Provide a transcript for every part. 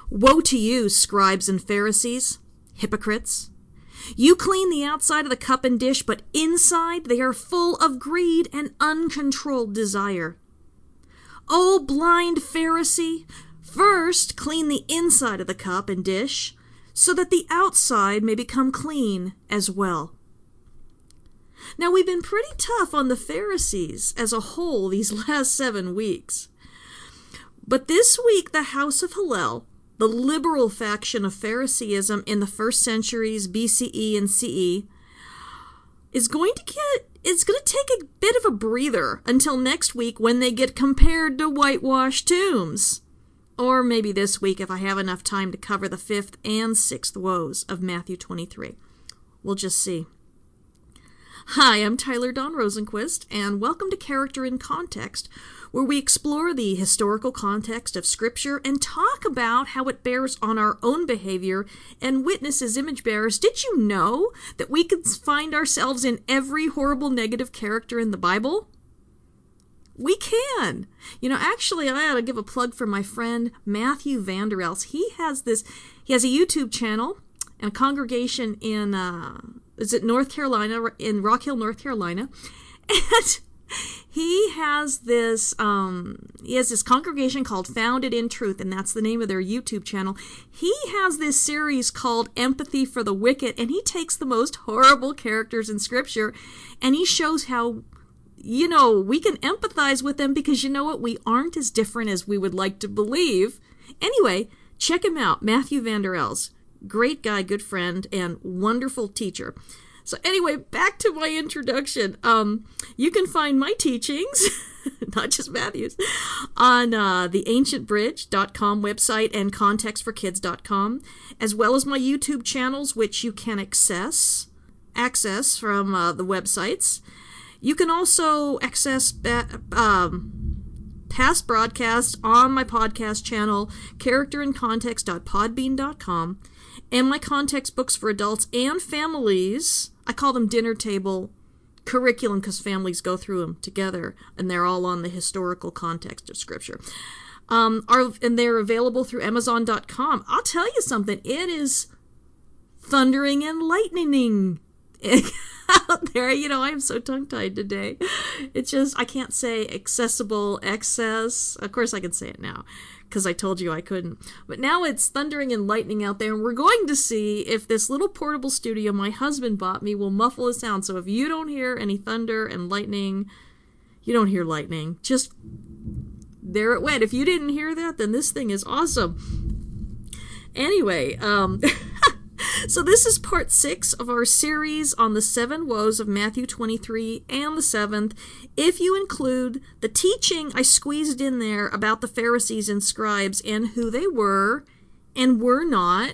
Woe to you, scribes and Pharisees, hypocrites! You clean the outside of the cup and dish, but inside they are full of greed and uncontrolled desire. O blind Pharisee, first clean the inside of the cup and dish, so that the outside may become clean as well. Now, we've been pretty tough on the Pharisees as a whole these last 7 weeks. But this week, the House of Hillel, the liberal faction of Phariseeism in the first centuries BCE and CE, is going to take a bit of a breather until next week when they get compared to whitewashed tombs. Or maybe this week if I have enough time to cover the 5th and 6th woes of Matthew 23. We'll just see. Hi, I'm Tyler Dawn Rosenquist, and welcome to Character in Context, where we explore the historical context of Scripture and talk about how it bears on our own behavior and witness as image bearers. Did you know that we can find ourselves in every horrible negative character in the Bible? We can. Actually, I ought to give a plug for my friend Matthew Vander Els. He has a YouTube channel and a congregation in North Carolina, in Rock Hill, North Carolina, and he has this congregation called Founded in Truth, and that's the name of their YouTube channel. He has this series called Empathy for the Wicked, and he takes the most horrible characters in Scripture, and he shows how, we can empathize with them because you know what? We aren't as different as we would like to believe. Anyway, check him out, Matthew Vander Els. Great guy, good friend, and wonderful teacher. So anyway, back to my introduction. You can find my teachings, not just Matthew's, on the ancientbridge.com website and contextforkids.com, as well as my YouTube channels, which you can access from the websites. You can also access past broadcasts on my podcast channel, characterincontext.podbean.com, and my context books for adults and families. I call them dinner table curriculum because families go through them together, and they're all on the historical context of Scripture. And they're available through Amazon.com. I'll tell you something, it is thundering and lightning out there. I am so tongue-tied today. It's just, I can't say accessible excess. Of course I can say it now, because I told you I couldn't. But now it's thundering and lightning out there, and we're going to see if this little portable studio my husband bought me will muffle the sound. So if you don't hear any thunder and lightning, you don't hear lightning. Just, there it went. If you didn't hear that, then this thing is awesome. Anyway, so this is part 6 of our series on the 7 woes of Matthew 23 and the 7th. If you include the teaching I squeezed in there about the Pharisees and scribes and who they were and were not,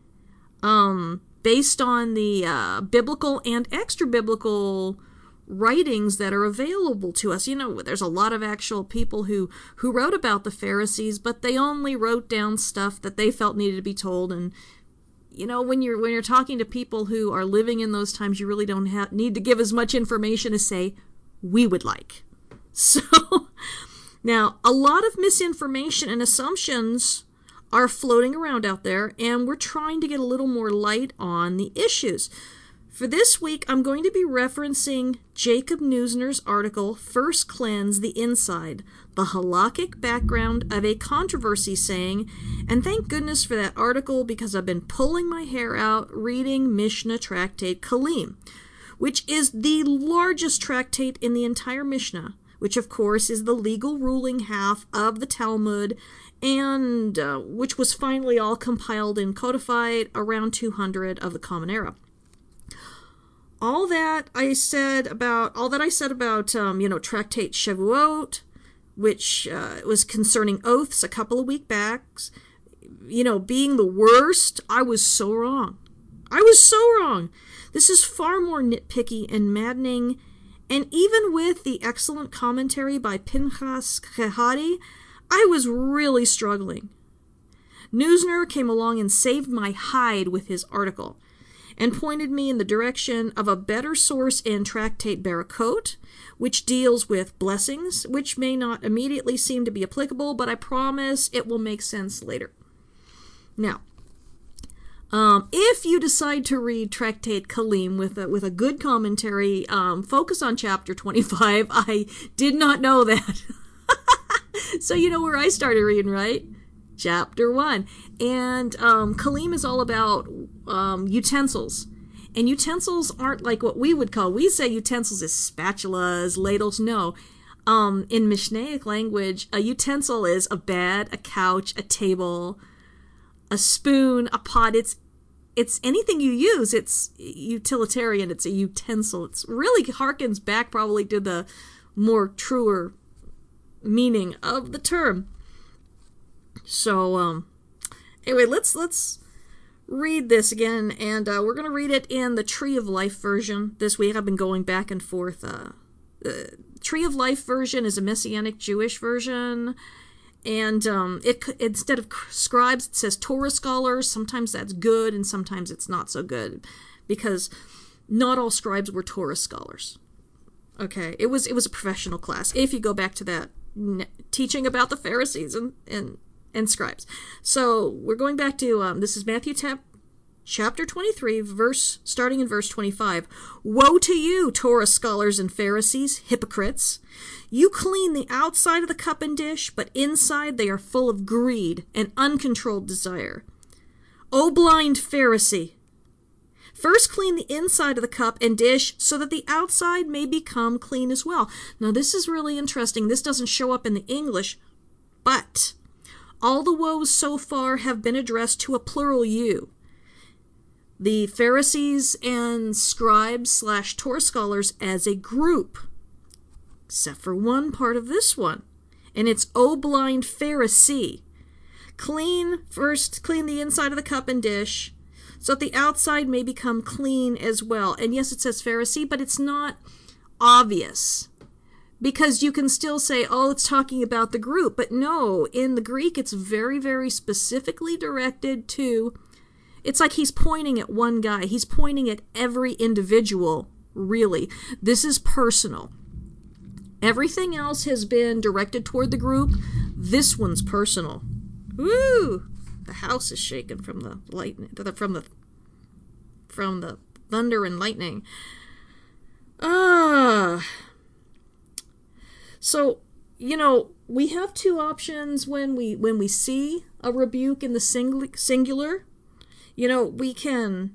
based on the biblical and extra-biblical writings that are available to us. There's a lot of actual people who wrote about the Pharisees, but they only wrote down stuff that they felt needed to be told. And when you're talking to people who are living in those times, you really don't need to give as much information as, say, we would like. So, now, a lot of misinformation and assumptions are floating around out there, and we're trying to get a little more light on the issues. For this week, I'm going to be referencing Jacob Neusner's article, First Cleanse the Inside, the halakhic background of a controversy saying, and thank goodness for that article because I've been pulling my hair out reading Mishnah Tractate Kelim, which is the largest tractate in the entire Mishnah, which of course is the legal ruling half of the Talmud, and which was finally all compiled and codified around 200 of the Common Era. All that I said about Tractate Shavuot, which was concerning oaths a couple of weeks back, being the worst, I was so wrong. This is far more nitpicky and maddening, and even with the excellent commentary by Pinchas Kehati, I was really struggling. Neusner came along and saved my hide with his article, and pointed me in the direction of a better source in Tractate Barakot, which deals with blessings, which may not immediately seem to be applicable, but I promise it will make sense later. Now, if you decide to read Tractate Kalim with a good commentary, focus on chapter 25. I did not know that. So you know where I started reading, right? Chapter 1. And Kalim is all about utensils. And utensils aren't like what we would call, we say utensils is spatulas, ladles. No. In Mishnaic language, a utensil is a bed, a couch, a table, a spoon, a pot. It's anything you use. It's utilitarian. It's a utensil. It's really harkens back probably to the more truer meaning of the term. So, anyway, let's read this again, and we're going to read it in the Tree of Life version this week. I've been going back and forth. The Tree of Life version is a Messianic Jewish version, and it instead of scribes, it says Torah scholars. Sometimes that's good, and sometimes it's not so good, because not all scribes were Torah scholars. Okay, it was a professional class. If you go back to that teaching about the Pharisees and scribes. So we're going back to this is Matthew chapter 23, starting in verse 25. Woe to you, Torah scholars and Pharisees, hypocrites! You clean the outside of the cup and dish, but inside they are full of greed and uncontrolled desire. O blind Pharisee! First clean the inside of the cup and dish so that the outside may become clean as well. Now this is really interesting. This doesn't show up in the English, but all the woes so far have been addressed to a plural you. The Pharisees and scribes / Torah scholars as a group, except for one part of this one, and it's O blind Pharisee. First clean the inside of the cup and dish, so that the outside may become clean as well. And yes, it says Pharisee, but it's not obvious, because you can still say, oh, it's talking about the group. But no, in the Greek, it's very, very specifically directed to, it's like he's pointing at one guy. He's pointing at every individual, really. This is personal. Everything else has been directed toward the group. This one's personal. Woo! The house is shaken from the lightning, from the thunder and lightning. So, we have two options when we see a rebuke in the singular. We can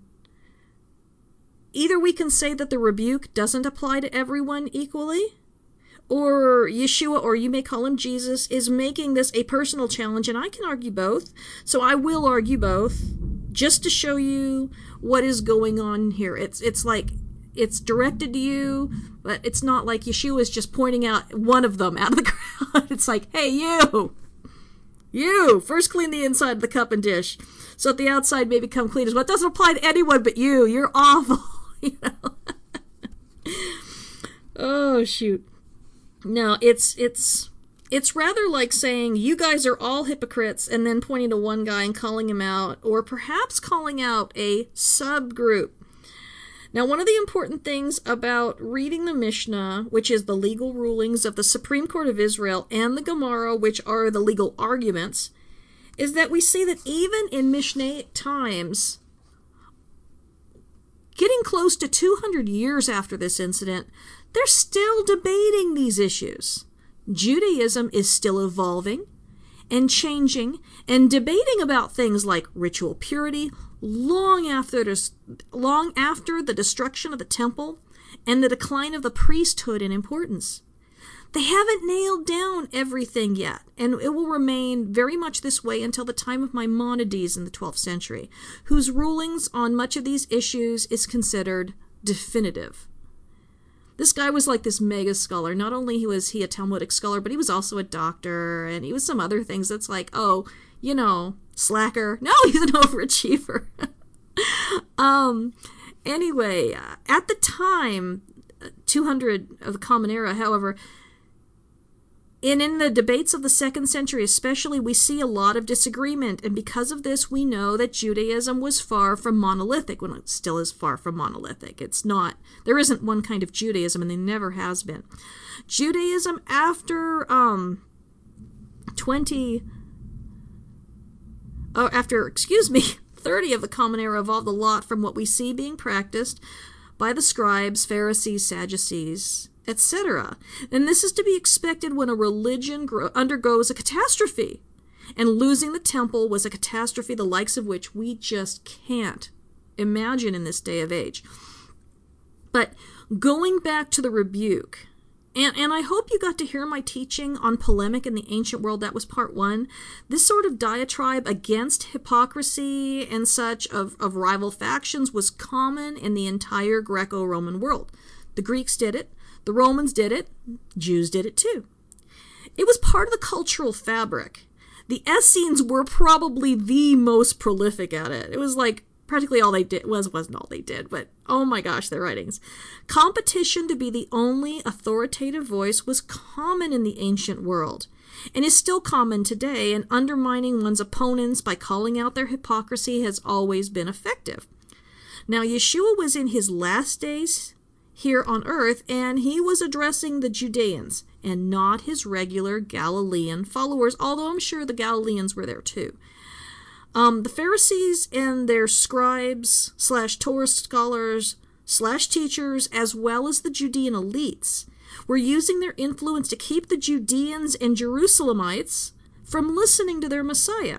say that the rebuke doesn't apply to everyone equally, or Yeshua, or you may call him Jesus, is making this a personal challenge, and I can argue both. So I will argue both, just to show you what is going on here. It's like, it's directed to you, but it's not like Yeshua is just pointing out one of them out of the crowd. It's like, hey, you, first clean the inside of the cup and dish, so that the outside may become clean as well. It doesn't apply to anyone but you. You're awful, Oh, shoot. No, it's rather like saying you guys are all hypocrites and then pointing to one guy and calling him out, or perhaps calling out a subgroup. Now, one of the important things about reading the Mishnah, which is the legal rulings of the Supreme Court of Israel, and the Gemara, which are the legal arguments, is that we see that even in Mishnaic times, getting close to 200 years after this incident, they're still debating these issues. Judaism is still evolving and changing and debating about things like ritual purity long after the destruction of the temple and the decline of the priesthood in importance. They haven't nailed down everything yet, and it will remain very much this way until the time of Maimonides in the 12th century, whose rulings on much of these issues is considered definitive. This guy was like this mega scholar. Not only was he a Talmudic scholar, but he was also a doctor, and he was some other things that's like, slacker. No, he's an overachiever. Anyway, at the time, 200 of the Common Era, however, and in the debates of the 2nd century especially, we see a lot of disagreement, and because of this, we know that Judaism was far from monolithic, when it still is far from monolithic. There isn't one kind of Judaism, and there never has been. Judaism after 30 of the common era evolved a lot from what we see being practiced by the scribes, Pharisees, Sadducees, etc. And this is to be expected when a religion undergoes a catastrophe. And losing the temple was a catastrophe the likes of which we just can't imagine in this day of age. But going back to the rebuke, and I hope you got to hear my teaching on polemic in the ancient world. That was part 1. This sort of diatribe against hypocrisy and such of rival factions was common in the entire Greco-Roman world. The Greeks did it. The Romans did it. Jews did it too. It was part of the cultural fabric. The Essenes were probably the most prolific at it. It was like practically all they did wasn't all they did, but oh my gosh, their writings. Competition to be the only authoritative voice was common in the ancient world and is still common today, and undermining one's opponents by calling out their hypocrisy has always been effective. Now, Yeshua was in his last days here on earth, and he was addressing the Judeans and not his regular Galilean followers, although I'm sure the Galileans were there too. The Pharisees and their scribes / Torah scholars / teachers, as well as the Judean elites, were using their influence to keep the Judeans and Jerusalemites from listening to their Messiah.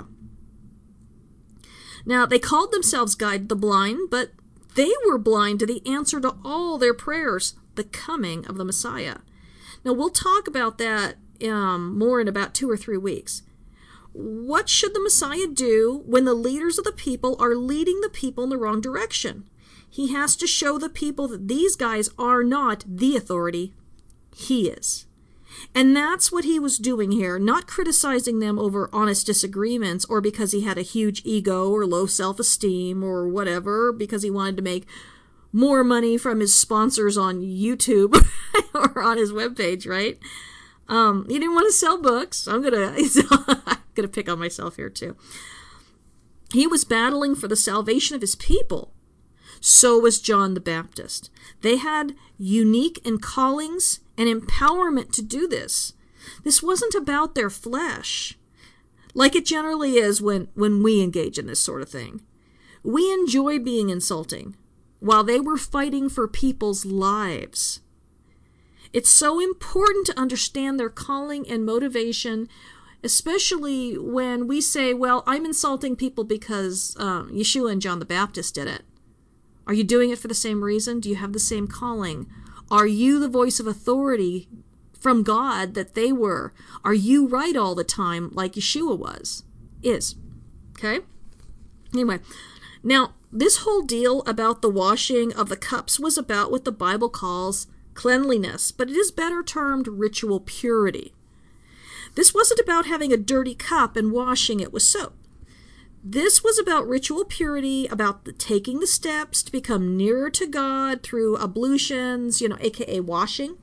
Now, they called themselves Guide the Blind, but they were blind to the answer to all their prayers, the coming of the Messiah. Now, we'll talk about that more in about 2 or 3 weeks. What should the Messiah do when the leaders of the people are leading the people in the wrong direction? He has to show the people that these guys are not the authority. He is. And that's what he was doing here, not criticizing them over honest disagreements or because he had a huge ego or low self-esteem or whatever, because he wanted to make more money from his sponsors on YouTube or on his webpage, right? He didn't want to sell books. I'm gonna pick on myself here too. He was battling for the salvation of his people. So was John the Baptist. They had unique callings and empowerment to do this. This wasn't about their flesh, like it generally is when we engage in this sort of thing. We enjoy being insulting, while they were fighting for people's lives. It's so important to understand their calling and motivation, especially when we say, well, I'm insulting people because Yeshua and John the Baptist did it. Are you doing it for the same reason? Do you have the same calling? Are you the voice of authority from God that they were? Are you right all the time like Yeshua is? Okay? Anyway, now this whole deal about the washing of the cups was about what the Bible calls cleanliness, but it is better termed ritual purity. This wasn't about having a dirty cup and washing it with soap. This was about ritual purity, about taking the steps to become nearer to God through ablutions, aka washing.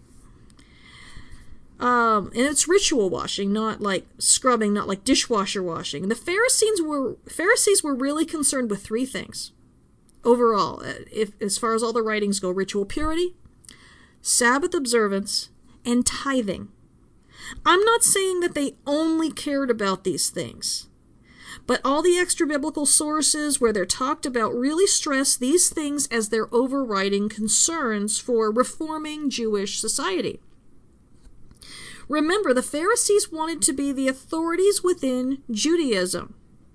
And it's ritual washing, not like scrubbing, not like dishwasher washing. And the Pharisees were really concerned with 3 things. Overall, as far as all the writings go: ritual purity, Sabbath observance, and tithing. I'm not saying that they only cared about these things, but all the extra biblical sources where they're talked about really stress these things as their overriding concerns for reforming Jewish society. Remember, the Pharisees wanted to be the authorities within Judaism.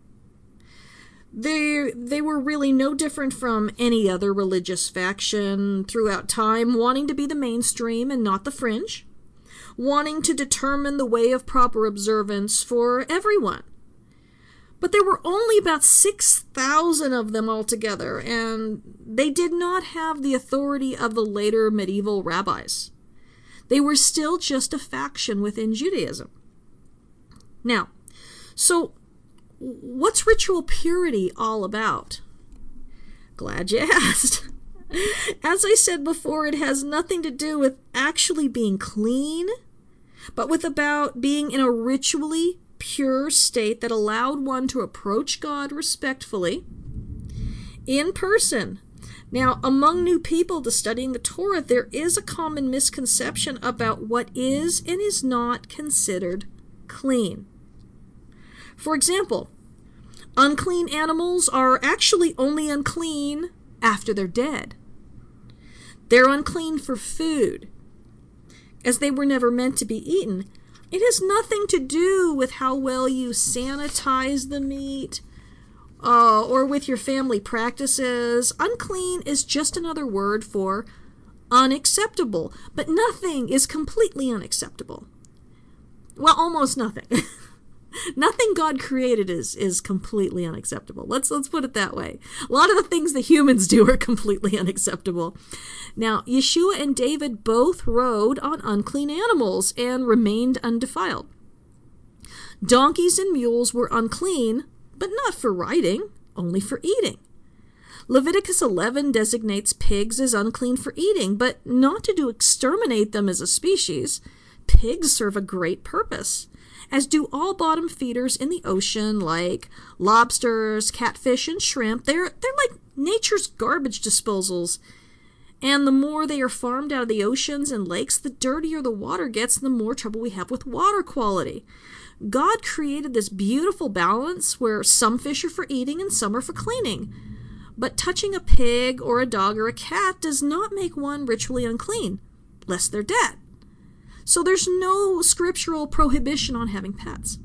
They were really no different from any other religious faction throughout time, wanting to be the mainstream and not the fringe, wanting to determine the way of proper observance for everyone. But there were only about 6,000 of them altogether, and they did not have the authority of the later medieval rabbis. They were still just a faction within Judaism. Now, so what's ritual purity all about? Glad you asked. As I said before, it has nothing to do with actually being clean, but with about being in a ritually pure state that allowed one to approach God respectfully in person. Now, among new people to studying the Torah, there is a common misconception about what is and is not considered clean. For example, Unclean animals are actually only unclean after they're dead. They're unclean for food, as they were never meant to be eaten. It has nothing to do with how well you sanitize the meat or with your family practices. Unclean is just another word for unacceptable, but nothing is completely unacceptable. Well, almost nothing. Nothing God created is completely unacceptable. Let's put it that way. A lot of the things that humans do are completely unacceptable. Now, Yeshua and David both rode on unclean animals and remained undefiled. Donkeys and mules were unclean, but not for riding, only for eating. Leviticus 11 designates pigs as unclean for eating, but not to exterminate them as a species. Pigs serve a great purpose, as do all bottom feeders in the ocean, like lobsters, catfish, and shrimp. They're like nature's garbage disposals. And the more they are farmed out of the oceans and lakes, the dirtier the water gets, and the more trouble we have with water quality. God created this beautiful balance where some fish are for eating and some are for cleaning. But touching a pig or a dog or a cat does not make one ritually unclean, lest they're dead. So there's no scriptural prohibition on having pets.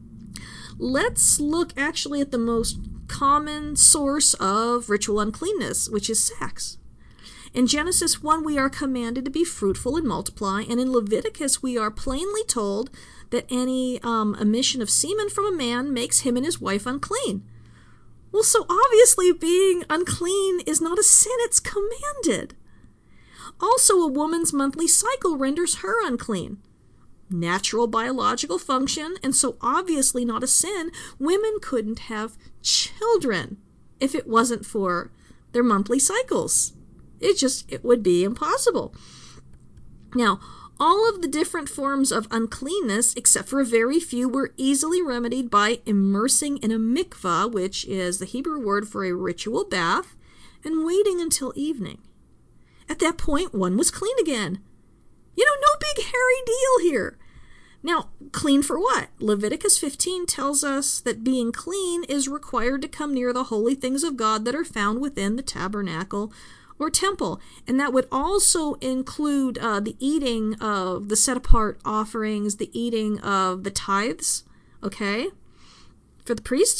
Let's look actually at the most common source of ritual uncleanness, which is sex. In Genesis 1, we are commanded to be fruitful and multiply, and in Leviticus, we are plainly told that any emission of semen from a man makes him and his wife unclean. Well, so obviously being unclean is not a sin, it's commanded. Also, a woman's monthly cycle renders her unclean. Natural biological function, and so obviously not a sin. Women couldn't have children if it wasn't for their monthly cycles. It would be impossible. Now, all of the different forms of uncleanness, except for a very few, were easily remedied by immersing in a mikvah, which is the Hebrew word for a ritual bath, and waiting until evening. At that point, one was clean again. No big hairy deal here. Now, clean for what? Leviticus 15 tells us that being clean is required to come near the holy things of God that are found within the tabernacle or temple. And that would also include the eating of the set-apart offerings, the eating of the tithes, okay, for the priests.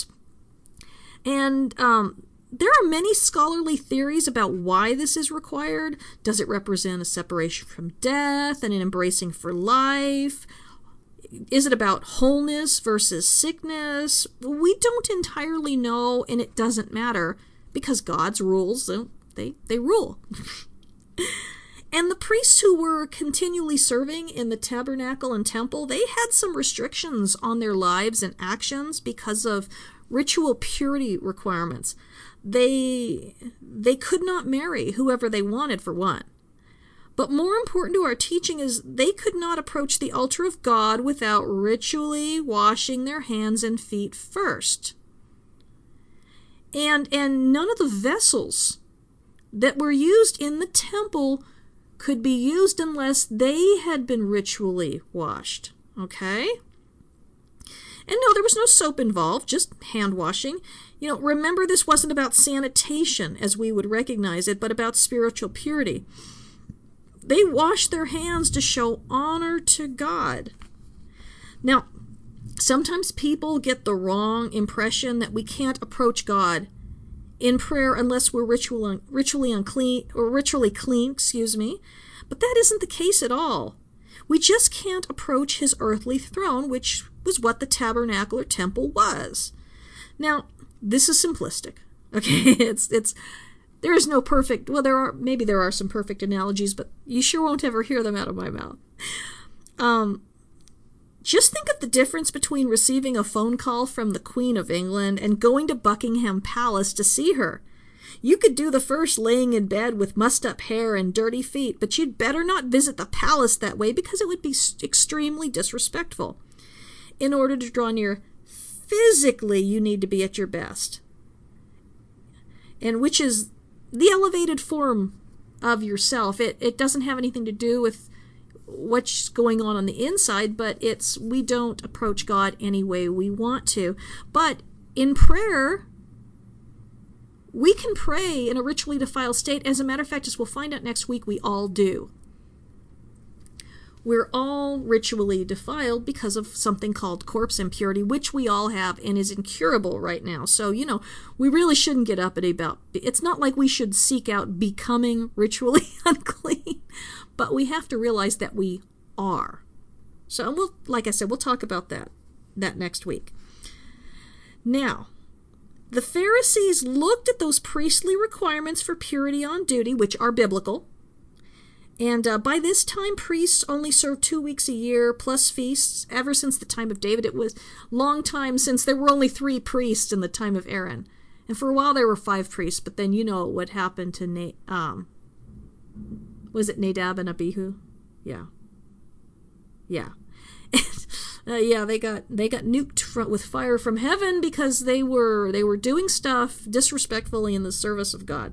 And there are many scholarly theories about why this is required. Does it represent a separation from death and an embracing for life? Is it about wholeness versus sickness? We don't entirely know, and it doesn't matter, because God's rules, they rule. And the priests who were continually serving in the tabernacle and temple, they had some restrictions on their lives and actions because of ritual purity requirements. They could not marry whoever they wanted, for one. But more important to our teaching is they could not approach the altar of God without ritually washing their hands and feet first. And none of the vessels that were used in the temple could be used unless they had been ritually washed. Okay? And no, there was no soap involved, just hand washing. Remember, this wasn't about sanitation as we would recognize it, but about spiritual purity. They washed their hands to show honor to God. Now, sometimes people get the wrong impression that we can't approach God in prayer unless we're ritually clean, but that isn't the case at all. We just can't approach his earthly throne, which was what the tabernacle or temple was. Now, this is simplistic. Okay, there is no perfect, well, there are some perfect analogies, but you sure won't ever hear them out of my mouth. Just think of the difference between receiving a phone call from the Queen of England and going to Buckingham Palace to see her. You could do the first laying in bed with mussed-up hair and dirty feet, but you'd better not visit the palace that way because it would be extremely disrespectful. In order to draw near physically, you need to be at your best, and which is the elevated form of yourself. It doesn't have anything to do with what's going on the inside, but we don't approach God any way we want to. But in prayer, we can pray in a ritually defiled state. As a matter of fact, as we'll find out next week, we all do. We're all ritually defiled because of something called corpse impurity, which we all have and is incurable right now. So, we really shouldn't get uppity about it. It's not like we should seek out becoming ritually unclean, but we have to realize that we are. So, like I said, we'll talk about that next week. Now, the Pharisees looked at those priestly requirements for purity on duty, which are biblical. And by this time, priests only served 2 weeks a year, plus feasts. Ever since the time of David, it was a long time since there were only 3 priests in the time of Aaron. And for a while, there were 5 priests, but then you know what happened to was it Nadab and Abihu? Yeah. Yeah, they got nuked with fire from heaven because they were doing stuff disrespectfully in the service of God.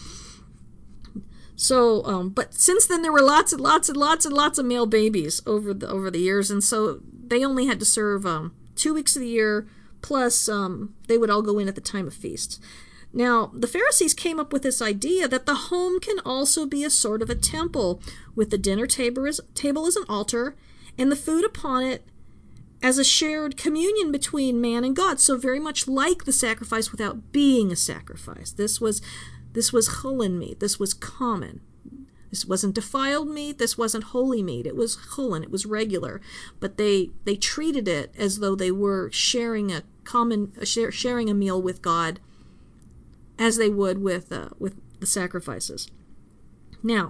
So, but since then there were lots and lots and lots and lots of male babies over the years, and so they only had to serve 2 weeks of the year, plus they would all go in at the time of feasts. Now, the Pharisees came up with this idea that the home can also be a sort of a temple, with the dinner table as an altar, and the food upon it as a shared communion between man and God. So very much like the sacrifice without being a sacrifice. This was chulin meat. This was common. This wasn't defiled meat. This wasn't holy meat. It was chulin. It was regular. But they treated it as though they were sharing a meal with God, as they would with the sacrifices. Now,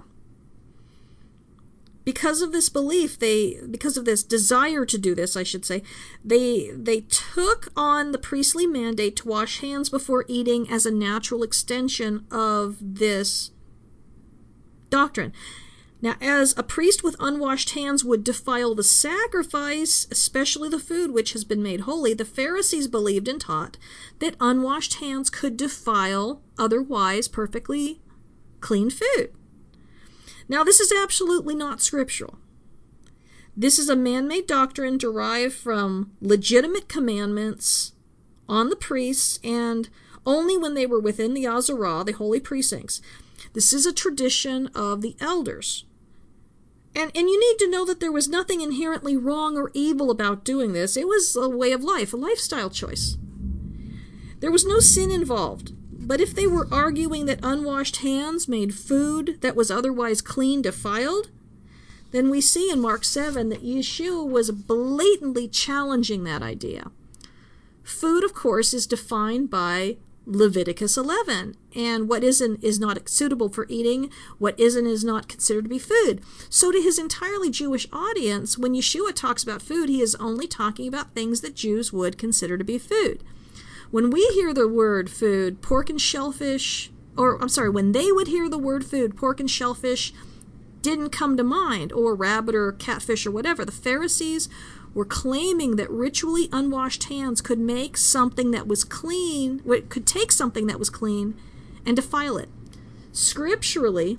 because of this belief, because of this desire to do this, I should say, they took on the priestly mandate to wash hands before eating as a natural extension of this doctrine. Now, as a priest with unwashed hands would defile the sacrifice, especially the food which has been made holy, the Pharisees believed and taught that unwashed hands could defile otherwise perfectly clean food. Now, this is absolutely not scriptural. This is a man-made doctrine derived from legitimate commandments on the priests, and only when they were within the Azarah, the holy precincts. This is a tradition of the elders. And you need to know that there was nothing inherently wrong or evil about doing this. It was a way of life, a lifestyle choice. There was no sin involved. But if they were arguing that unwashed hands made food that was otherwise clean defiled, then we see in Mark 7 that Yeshua was blatantly challenging that idea. Food, of course, is defined by Leviticus 11, and what isn't is not suitable for eating, what isn't is not considered to be food. So to his entirely Jewish audience, when Yeshua talks about food, he is only talking about things that Jews would consider to be food. When we hear the word food, pork and shellfish, when they would hear the word food, pork and shellfish didn't come to mind, or rabbit or catfish or whatever. The Pharisees were claiming that ritually unwashed hands could make something that was clean, could take something that was clean and defile it. Scripturally,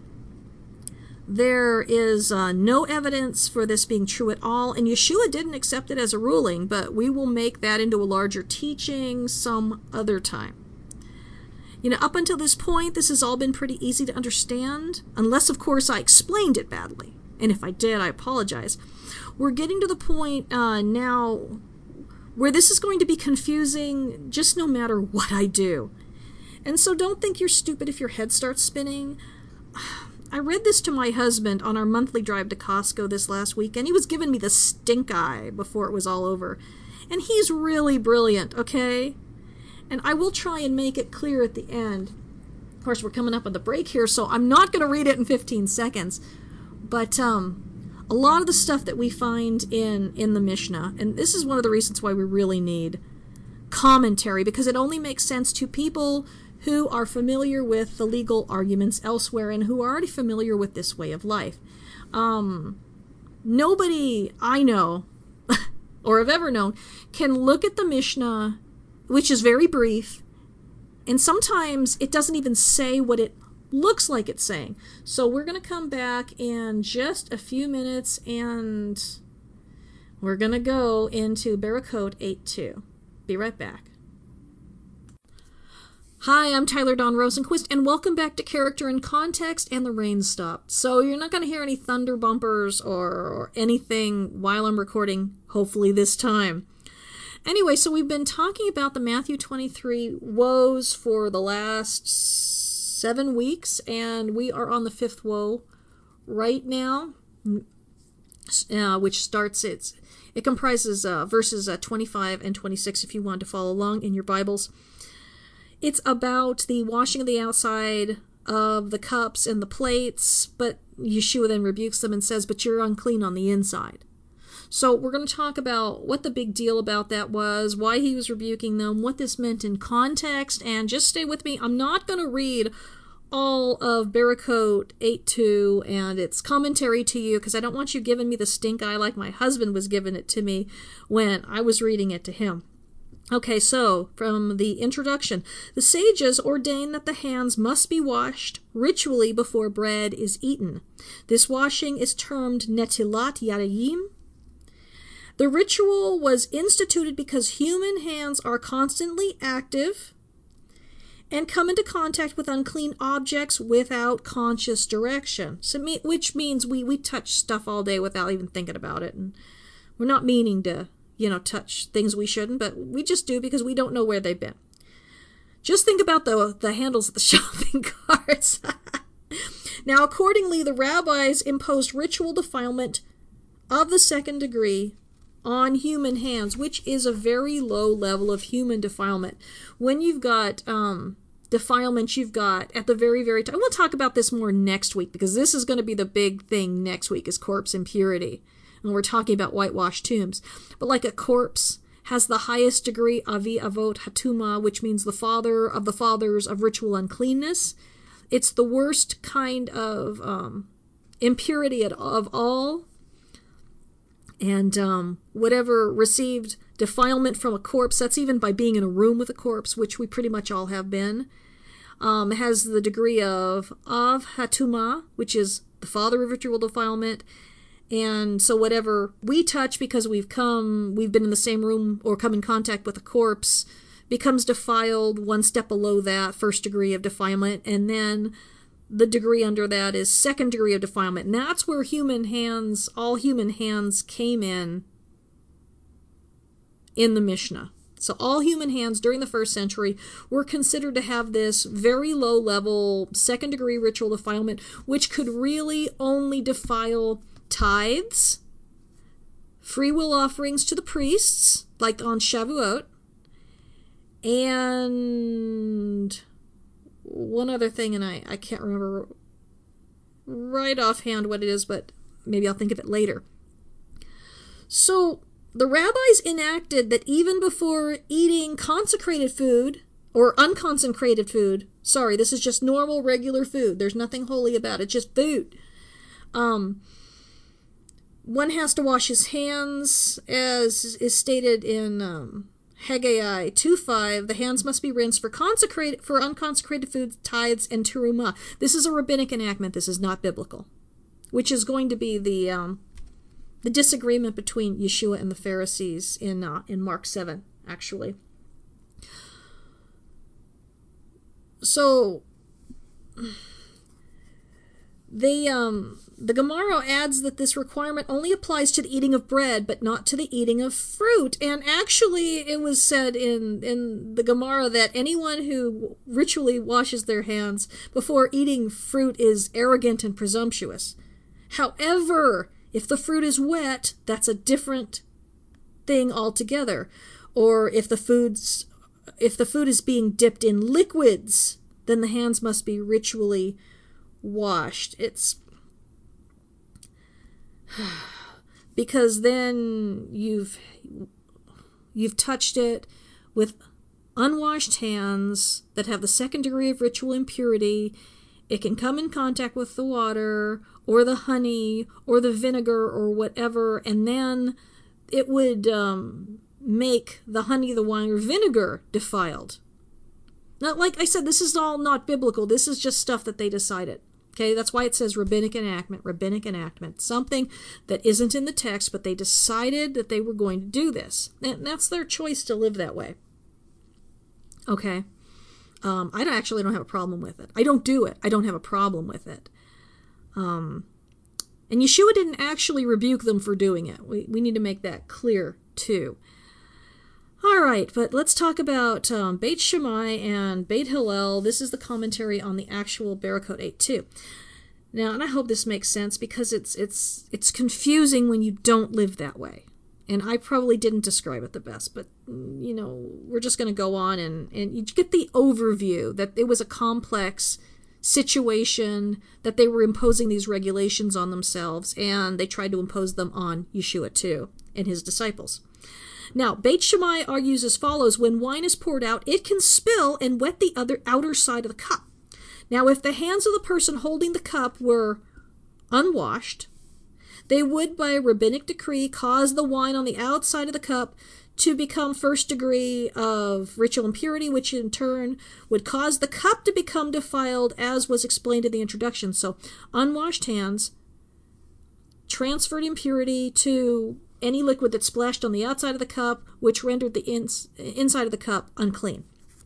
there is no evidence for this being true at all, and Yeshua didn't accept it as a ruling, but we will make that into a larger teaching some other time. Up until this point, this has all been pretty easy to understand, unless, of course, I explained it badly. And if I did, I apologize. We're getting to the point now where this is going to be confusing just no matter what I do. And so don't think you're stupid if your head starts spinning. I read this to my husband on our monthly drive to Costco this last week, and he was giving me the stink eye before it was all over. And he's really brilliant, okay? And I will try and make it clear at the end. Of course, we're coming up on the break here, so I'm not going to read it in 15 seconds. But a lot of the stuff that we find in the Mishnah, and this is one of the reasons why we really need commentary, because it only makes sense to people who are familiar with the legal arguments elsewhere and who are already familiar with this way of life. Nobody I know, or have ever known, can look at the Mishnah, which is very brief, and sometimes it doesn't even say what it looks like it's saying. So we're going to come back in just a few minutes, and we're going to go into Barakot 8.2. Be right back. Hi, I'm Tyler Dawn Rosenquist, and welcome back to Character in Context, and the rain stopped. So you're not going to hear any thunder bumpers or anything while I'm recording, hopefully this time. Anyway, so we've been talking about the Matthew 23 woes for the last 7 weeks, and we are on the 5th woe right now, which starts, it comprises verses 25 and 26 if you want to follow along in your Bibles. It's about the washing of the outside of the cups and the plates, but Yeshua then rebukes them and says, but you're unclean on the inside. So we're going to talk about what the big deal about that was, why he was rebuking them, what this meant in context, and just stay with me. I'm not going to read all of Barakot 8.2 and its commentary to you, because I don't want you giving me the stink eye like my husband was giving it to me when I was reading it to him. Okay, so from the introduction, the sages ordain that the hands must be washed ritually before bread is eaten. This washing is termed Netilat Yadayim. The ritual was instituted because human hands are constantly active and come into contact with unclean objects without conscious direction. So, which means we touch stuff all day without even thinking about it. And we're not meaning to touch things we shouldn't, but we just do because we don't know where they've been. Just think about the handles of the shopping carts. Now, accordingly, the rabbis imposed ritual defilement of the second degree on human hands, which is a very low level of human defilement. When you've got defilement, you've got at the very, very top. We'll talk about this more next week, because this is going to be the big thing next week, is corpse impurity. And we're talking about whitewashed tombs. But like a corpse has the highest degree Avi Avot Hatuma, which means the father of the fathers of ritual uncleanness. It's the worst kind of impurity of all. And whatever received defilement from a corpse, that's even by being in a room with a corpse, which we pretty much all have been, has the degree of Av Hatuma, which is the father of ritual defilement. And so whatever we touch because we've been in the same room or come in contact with a corpse, becomes defiled one step below that, first degree of defilement, and then the degree under that is second degree of defilement. And that's where all human hands came in the Mishnah. So all human hands during the 1st century were considered to have this very low level, second degree ritual defilement, which could really only defile tithes, free will offerings to the priests, like on Shavuot, and one other thing, and I can't remember right offhand what it is, but maybe I'll think of it later. So the rabbis enacted that even before eating consecrated food, or unconsecrated food, sorry, this is just normal, regular food, there's nothing holy about it, just food, one has to wash his hands, as is stated in Haggai 2:5. The hands must be rinsed for unconsecrated food, tithes, and terumah. This is a rabbinic enactment. This is not biblical, which is going to be the disagreement between Yeshua and the Pharisees in Mark 7, actually. So the Gemara adds that this requirement only applies to the eating of bread, but not to the eating of fruit. And actually, it was said in the Gemara that anyone who ritually washes their hands before eating fruit is arrogant and presumptuous. However, if the fruit is wet, that's a different thing altogether. Or if the food is being dipped in liquids, then the hands must be ritually washed. It's because then you've touched it with unwashed hands that have the second degree of ritual impurity. It can come in contact with the water or the honey or the vinegar or whatever, and then it would make the honey, the wine, or vinegar defiled. Now, like I said, this is all not biblical. This is just stuff that they decided. Okay, that's why it says rabbinic enactment. Something that isn't in the text, but they decided that they were going to do this. And that's their choice to live that way. Okay. I don't have a problem with it. I don't do it. I don't have a problem with it. And Yeshua didn't actually rebuke them for doing it. We need to make that clear, too. All right, but let's talk about Beit Shammai and Beit Hillel. This is the commentary on the actual Barakot 8.2. Now, and I hope this makes sense, because it's confusing when you don't live that way. And I probably didn't describe it the best, but, we're just going to go on and you get the overview that it was a complex situation, that they were imposing these regulations on themselves, and they tried to impose them on Yeshua too and his disciples. Now, Beit Shammai argues as follows: when wine is poured out, it can spill and wet the outer side of the cup. Now, if the hands of the person holding the cup were unwashed, they would, by a rabbinic decree, cause the wine on the outside of the cup to become first degree of ritual impurity, which in turn would cause the cup to become defiled, as was explained in the introduction. So, unwashed hands transferred impurity to any liquid that splashed on the outside of the cup, which rendered the inside of the cup unclean.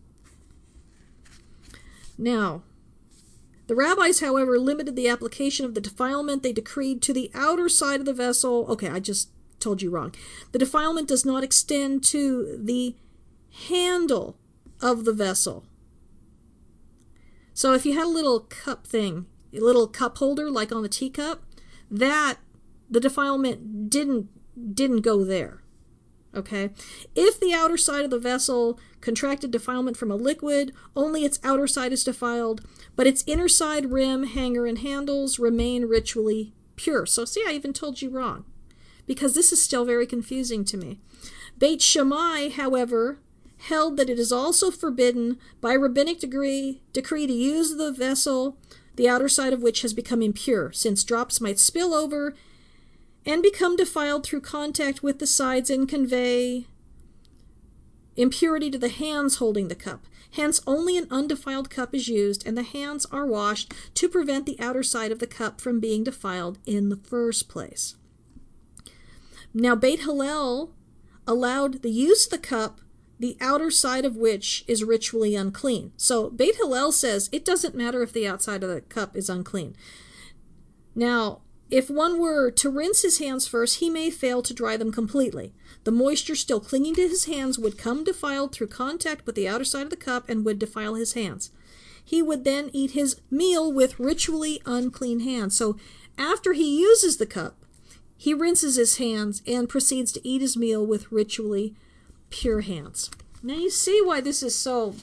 Now, the rabbis, however, limited the application of the defilement they decreed to the outer side of the vessel. Okay, I just told you wrong. The defilement does not extend to the handle of the vessel. So if you had a little cup thing, a little cup holder like on the teacup, that the defilement didn't go there. Okay? If the outer side of the vessel contracted defilement from a liquid, only its outer side is defiled, but its inner side, rim, hanger, and handles remain ritually pure. So see, I even told you wrong, because this is still very confusing to me. Beit Shammai, however, held that it is also forbidden by rabbinic decree to use the vessel, the outer side of which has become impure, since drops might spill over and become defiled through contact with the sides and convey impurity to the hands holding the cup. Hence, only an undefiled cup is used, and the hands are washed to prevent the outer side of the cup from being defiled in the first place. Now, Beit Hillel allowed the use of the cup, the outer side of which is ritually unclean. So, Beit Hillel says it doesn't matter if the outside of the cup is unclean. Now, if one were to rinse his hands first, he may fail to dry them completely. The moisture still clinging to his hands would come defiled through contact with the outer side of the cup and would defile his hands. He would then eat his meal with ritually unclean hands. So after he uses the cup, he rinses his hands and proceeds to eat his meal with ritually pure hands. Now you see why this is so...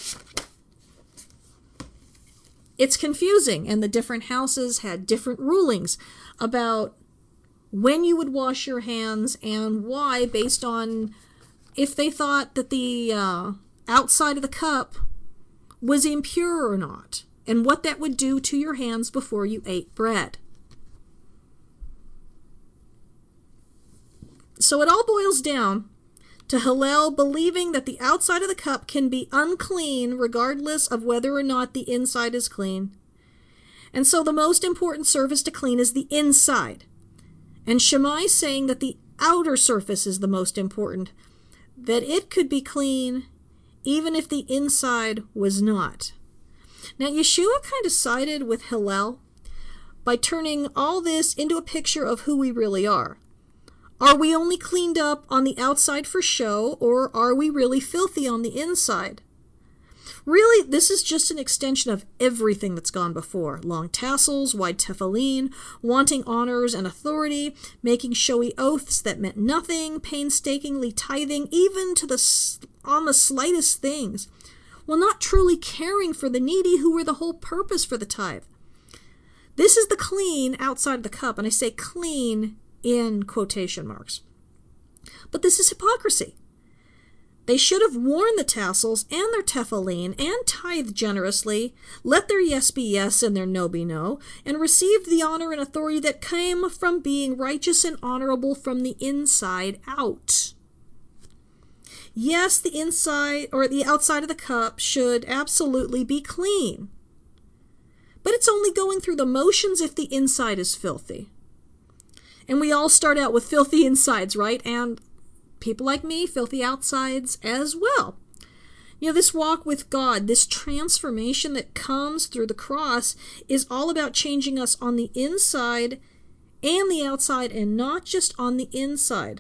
It's confusing, and the different houses had different rulings about when you would wash your hands and why, based on if they thought that the outside of the cup was impure or not, and what that would do to your hands before you ate bread. So it all boils down to Hillel believing that the outside of the cup can be unclean regardless of whether or not the inside is clean. And so the most important surface to clean is the inside. And Shammai saying that the outer surface is the most important, that it could be clean even if the inside was not. Now Yeshua kind of sided with Hillel by turning all this into a picture of who we really are. Are we only cleaned up on the outside for show, or are we really filthy on the inside? Really, this is just an extension of everything that's gone before. Long tassels, wide tefillin, wanting honors and authority, making showy oaths that meant nothing, painstakingly tithing, even on the slightest things, while not truly caring for the needy who were the whole purpose for the tithe. This is the clean outside of the cup, and I say clean in quotation marks. But this is hypocrisy. They should have worn the tassels and their tefillin and tithed generously, let their yes be yes and their no be no, and received the honor and authority that came from being righteous and honorable from the inside out. Yes, the inside or the outside of the cup should absolutely be clean. But it's only going through the motions if the inside is filthy. And we all start out with filthy insides, right? And people like me, filthy outsides as well. This walk with God, this transformation that comes through the cross is all about changing us on the inside and the outside, and not just on the inside.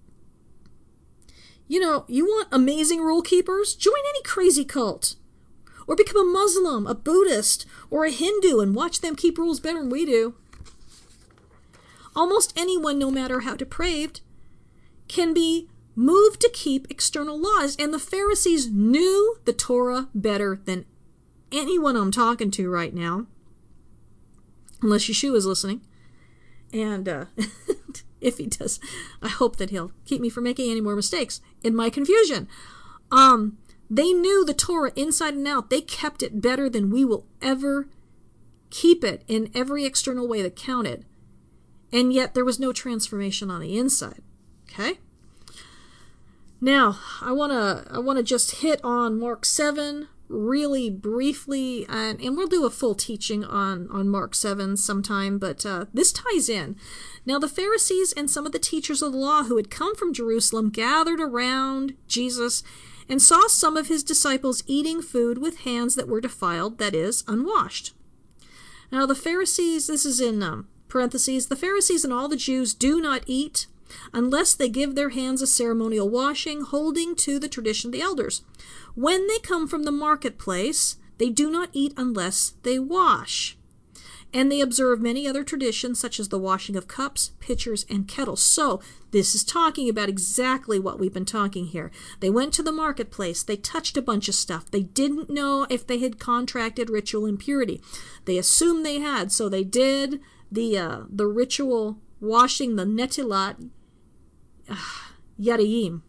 You want amazing rule keepers? Join any crazy cult. Or become a Muslim, a Buddhist, or a Hindu and watch them keep rules better than we do. Almost anyone, no matter how depraved, can be moved to keep external laws. And the Pharisees knew the Torah better than anyone I'm talking to right now. Unless Yeshua is listening. And if he does, I hope that he'll keep me from making any more mistakes in my confusion. They knew the Torah inside and out. They kept it better than we will ever keep it in every external way that counted. And yet there was no transformation on the inside. Okay? Now, I want to just hit on Mark 7 really briefly, and we'll do a full teaching on Mark 7 sometime, but this ties in. Now, the Pharisees and some of the teachers of the law who had come from Jerusalem gathered around Jesus and saw some of his disciples eating food with hands that were defiled, that is, unwashed. Now, the Pharisees, this is in parentheses, the Pharisees and all the Jews do not eat unless they give their hands a ceremonial washing, holding to the tradition of the elders. When they come from the marketplace, they do not eat unless they wash. And they observe many other traditions, such as the washing of cups, pitchers, and kettles. So, this is talking about exactly what we've been talking here. They went to the marketplace. They touched a bunch of stuff. They didn't know if they had contracted ritual impurity. They assumed they had, so they did the ritual washing, the netilat yadayim.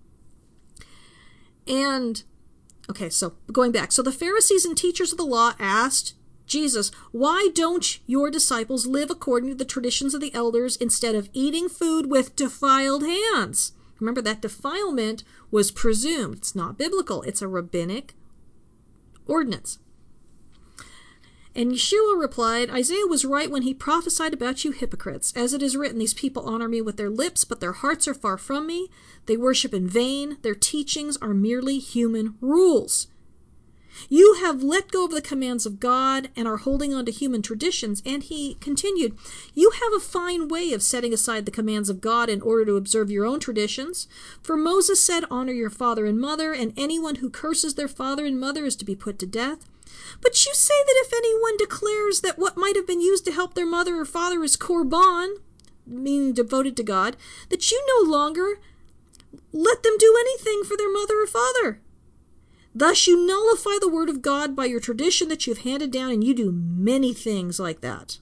And, okay, so going back. So the Pharisees and teachers of the law asked Jesus, why don't your disciples live according to the traditions of the elders instead of eating food with defiled hands? Remember, that defilement was presumed. It's not biblical. It's a rabbinic ordinance. And Yeshua replied, Isaiah was right when he prophesied about you hypocrites. As it is written, these people honor me with their lips, but their hearts are far from me. They worship in vain. Their teachings are merely human rules. You have let go of the commands of God and are holding on to human traditions. And he continued, you have a fine way of setting aside the commands of God in order to observe your own traditions. For Moses said, honor your father and mother, and anyone who curses their father and mother is to be put to death. But you say that if anyone declares that what might have been used to help their mother or father is korban, meaning devoted to God, that you no longer let them do anything for their mother or father. Thus you nullify the word of God by your tradition that you've handed down, and you do many things like that.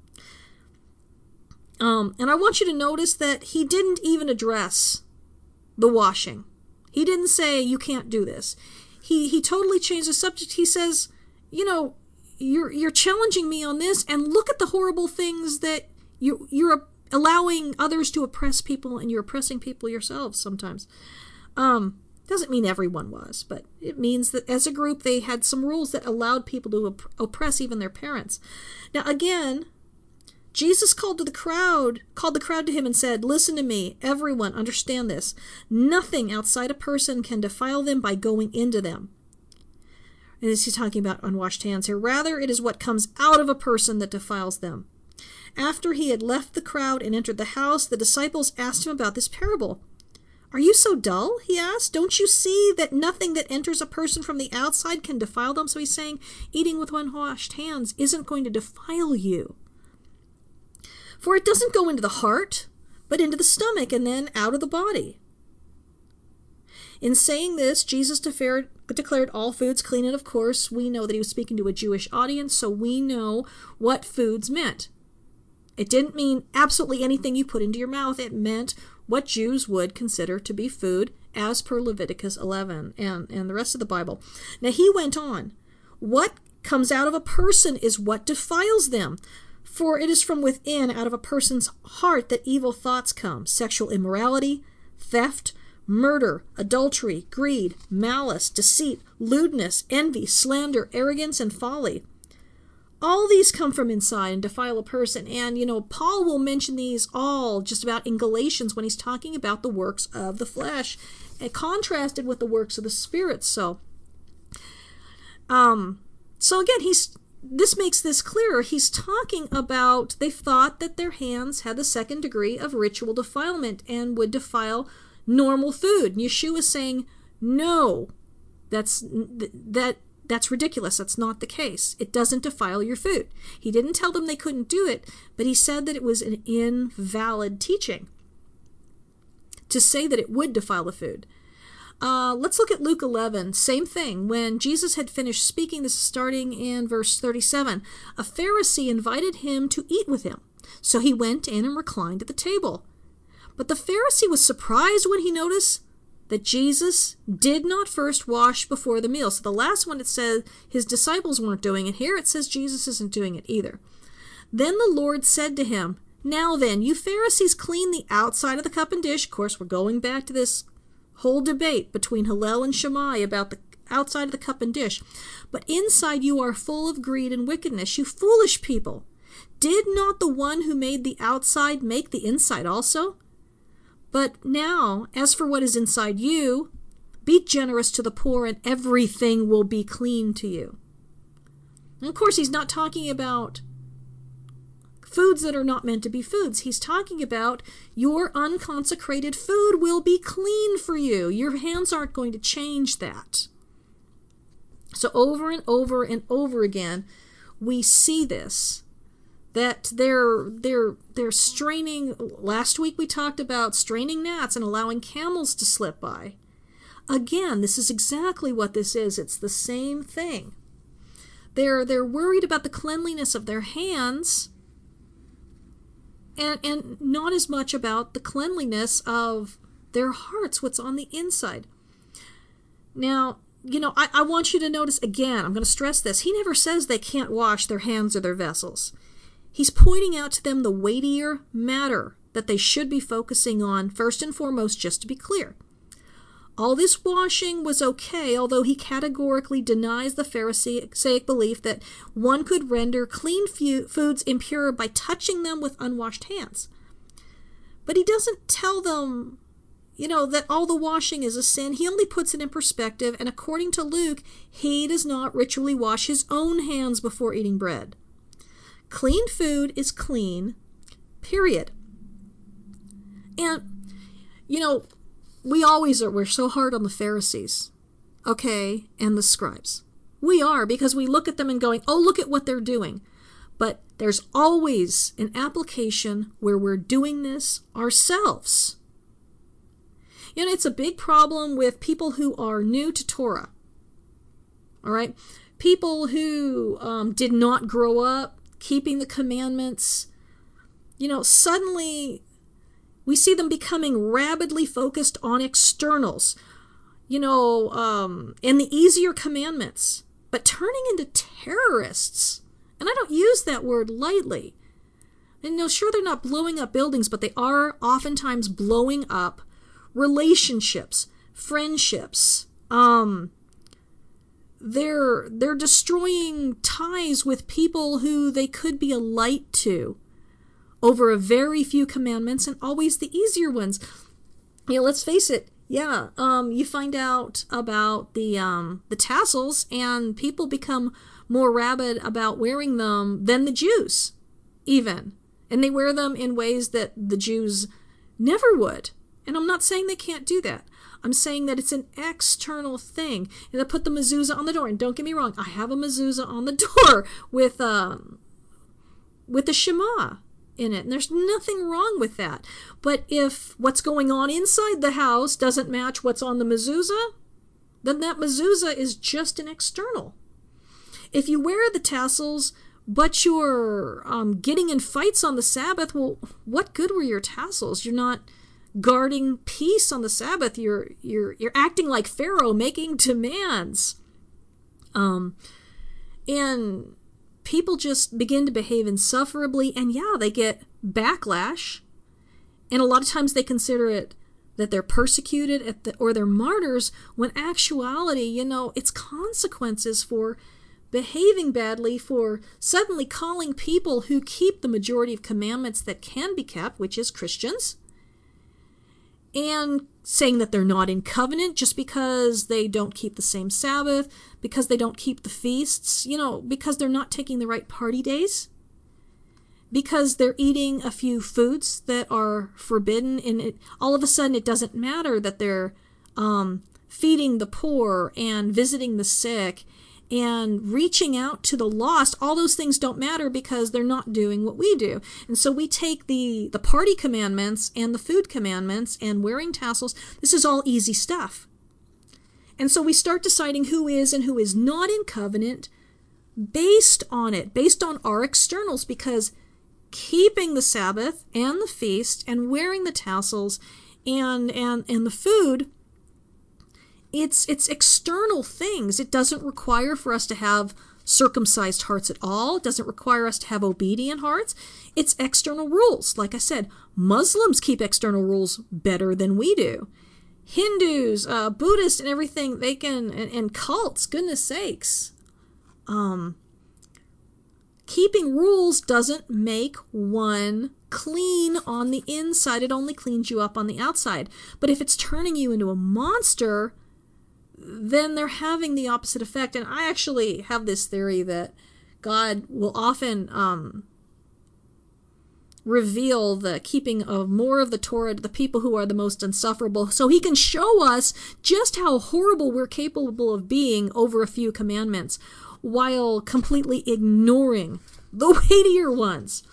And I want you to notice that he didn't even address the washing. He didn't say, you can't do this. He totally changed the subject. He says, you're challenging me on this, and look at the horrible things that you're allowing others to oppress people, and you're oppressing people yourselves sometimes. Doesn't mean everyone was, but it means that as a group they had some rules that allowed people to oppress even their parents. Now again, Jesus called the crowd to him and said, listen to me, everyone, understand this. Nothing outside a person can defile them by going into them. And this he's talking about unwashed hands here. Rather, it is what comes out of a person that defiles them. After he had left the crowd and entered the house, the disciples asked him about this parable. Are you so dull? He asked. Don't you see that nothing that enters a person from the outside can defile them? So he's saying eating with unwashed hands isn't going to defile you. For it doesn't go into the heart, but into the stomach and then out of the body. In saying this, Jesus declared all foods clean, and of course, we know that he was speaking to a Jewish audience, so we know what foods meant. It didn't mean absolutely anything you put into your mouth. It meant what Jews would consider to be food, as per Leviticus 11 and the rest of the Bible. Now, he went on. What comes out of a person is what defiles them. For it is from within, out of a person's heart, that evil thoughts come. Sexual immorality, theft, murder, adultery, greed, malice, deceit, lewdness, envy, slander, arrogance, and folly. All these come from inside and defile a person. And, Paul will mention these all just about in Galatians when he's talking about the works of the flesh, and contrasted with the works of the Spirit. So So again, this makes this clearer. He's talking about they thought that their hands had the second degree of ritual defilement and would defile normal food. And Yeshua is saying, no, that's ridiculous. That's not the case. It doesn't defile your food. He didn't tell them they couldn't do it, but he said that it was an invalid teaching to say that it would defile the food. Let's look at Luke 11. Same thing. When Jesus had finished speaking, this is starting in verse 37, a Pharisee invited him to eat with him. So he went in and reclined at the table. But the Pharisee was surprised when he noticed that Jesus did not first wash before the meal. So the last one, it said his disciples weren't doing it. Here it says Jesus isn't doing it either. Then the Lord said to him, now then, you Pharisees clean the outside of the cup and dish. Of course, we're going back to this whole debate between Hillel and Shammai about the outside of the cup and dish. But inside you are full of greed and wickedness, you foolish people. Did not the one who made the outside make the inside also? But now, as for what is inside you, be generous to the poor, and everything will be clean to you. And of course, he's not talking about foods that are not meant to be foods. He's talking about your unconsecrated food will be clean for you. Your hands aren't going to change that. So over and over and over again, we see this, that they're straining. Last week we talked about straining gnats and allowing camels to slip by. Again, this is exactly what this is. It's the same thing. They're worried about the cleanliness of their hands, and not as much about the cleanliness of their hearts, what's on the inside. Now, I want you to notice again, I'm going to stress this, he never says they can't wash their hands or their vessels. He's pointing out to them the weightier matter that they should be focusing on first and foremost, just to be clear. All this washing was okay, although he categorically denies the Pharisaic belief that one could render clean foods impure by touching them with unwashed hands. But he doesn't tell them, that all the washing is a sin. He only puts it in perspective, and according to Luke, he does not ritually wash his own hands before eating bread. Clean food is clean, period. And, we're so hard on the Pharisees, okay, and the scribes. We are, because we look at them and going, oh, look at what they're doing. But there's always an application where we're doing this ourselves. It's a big problem with people who are new to Torah, all right? People who did not grow up keeping the commandments, suddenly we see them becoming rabidly focused on externals, and the easier commandments, but turning into terrorists. And I don't use that word lightly. And sure, they're not blowing up buildings, but they are oftentimes blowing up relationships, friendships. They're destroying ties with people who they could be a light to over a very few commandments, and always the easier ones. Let's face it. You find out about the tassels, and people become more rabid about wearing them than the Jews, even. And they wear them in ways that the Jews never would. And I'm not saying they can't do that. I'm saying that it's an external thing. And I put the mezuzah on the door. And don't get me wrong, I have a mezuzah on the door with the Shema in it. And there's nothing wrong with that. But if what's going on inside the house doesn't match what's on the mezuzah, then that mezuzah is just an external. If you wear the tassels, but you're getting in fights on the Sabbath, well, what good were your tassels? You're not guarding peace on the Sabbath. You're acting like Pharaoh, making demands. And people just begin to behave insufferably, and they get backlash. And a lot of times they consider it that they're persecuted or they're martyrs, when actuality, it's consequences for behaving badly, for suddenly calling people who keep the majority of commandments that can be kept, which is Christians, and saying that they're not in covenant just because they don't keep the same Sabbath, because they don't keep the feasts, because they're not taking the right party days, because they're eating a few foods that are forbidden, and all of a sudden it doesn't matter that they're feeding the poor and visiting the sick and reaching out to the lost. All those things don't matter because they're not doing what we do. And so we take the party commandments and the food commandments and wearing tassels. This is all easy stuff. And so we start deciding who is and who is not in covenant based on it, based on our externals, because keeping the Sabbath and the feast and wearing the tassels and the food, it's external things. It doesn't require for us to have circumcised hearts at all. It doesn't require us to have obedient hearts. It's external rules. Like I said, Muslims keep external rules better than we do. Hindus, Buddhists, and everything, they can, and cults, goodness sakes. Keeping rules doesn't make one clean on the inside. It only cleans you up on the outside. But if it's turning you into a monster, then they're having the opposite effect. And I actually have this theory that God will often reveal the keeping of more of the Torah to the people who are the most insufferable, so he can show us just how horrible we're capable of being over a few commandments, while completely ignoring the weightier ones.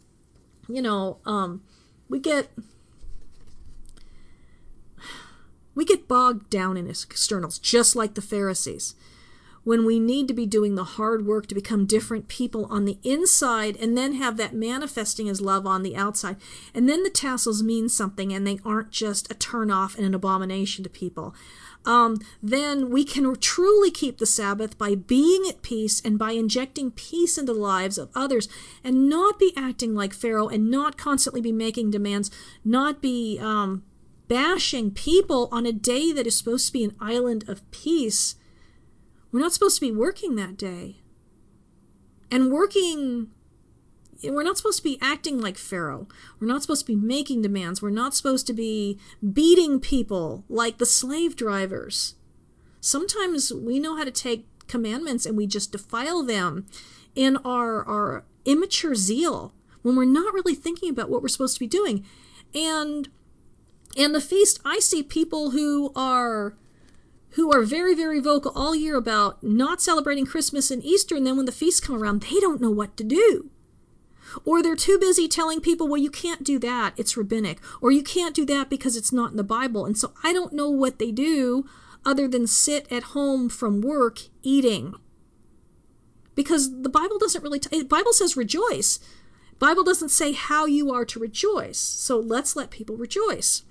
We get bogged down in externals, just like the Pharisees, when we need to be doing the hard work to become different people on the inside and then have that manifesting as love on the outside. And then the tassels mean something, and they aren't just a turn-off and an abomination to people. Then we can truly keep the Sabbath by being at peace and by injecting peace into the lives of others, and not be acting like Pharaoh, and not constantly be making demands, not be bashing people on a day that is supposed to be an island of peace. We're not supposed to be working that day. And we're not supposed to be acting like Pharaoh. We're not supposed to be making demands. We're not supposed to be beating people like the slave drivers. Sometimes we know how to take commandments and we just defile them in our immature zeal when we're not really thinking about what we're supposed to be doing. And the feast, I see people who are very, very vocal all year about not celebrating Christmas and Easter, and then when the feasts come around, they don't know what to do. Or they're too busy telling people, well, you can't do that, it's rabbinic. Or you can't do that because it's not in the Bible. And so I don't know what they do other than sit at home from work eating. Because the Bible doesn't really, the Bible says rejoice. The Bible doesn't say how you are to rejoice. So let's let people rejoice.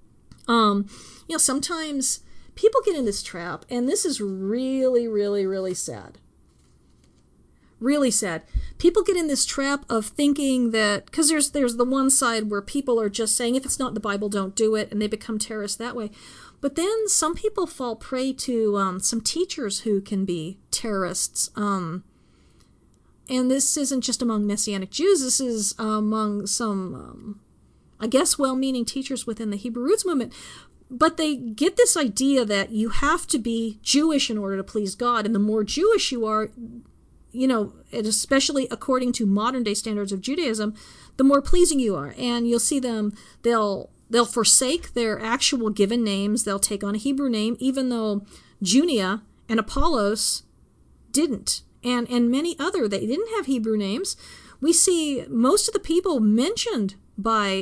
Sometimes people get in this trap, and this is really, really, really sad. Really sad. People get in this trap of thinking that, because there's the one side where people are just saying, if it's not in the Bible, don't do it, and they become terrorists that way. But then some people fall prey to some teachers who can be terrorists. And this isn't just among Messianic Jews. This is among some, well-meaning teachers within the Hebrew Roots movement. But they get this idea that you have to be Jewish in order to please God. And the more Jewish you are, and especially according to modern day standards of Judaism, the more pleasing you are. And you'll see them, they'll forsake their actual given names. They'll take on a Hebrew name, even though Junia and Apollos didn't. And many other, they didn't have Hebrew names. We see most of the people mentioned by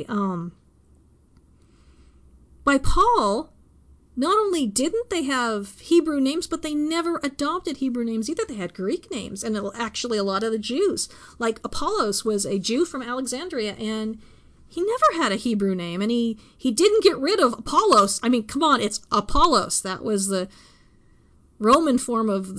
Paul, not only didn't they have Hebrew names, but they never adopted Hebrew names either. They had Greek names, and actually a lot of the Jews, like Apollos was a Jew from Alexandria, and he never had a Hebrew name, and he didn't get rid of Apollos. I mean, come on, it's Apollos. That was the Roman form of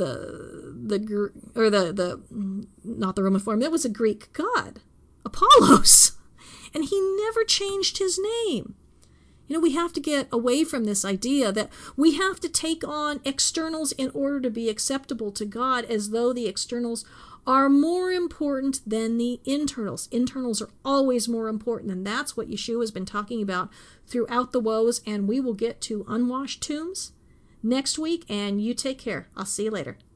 not the Roman form, that was a Greek god, Apollos. And he never changed his name. We have to get away from this idea that we have to take on externals in order to be acceptable to God, as though the externals are more important than the internals. Internals are always more important, and that's what Yeshua has been talking about throughout the woes, and we will get to unwashed tombs next week, and you take care. I'll see you later.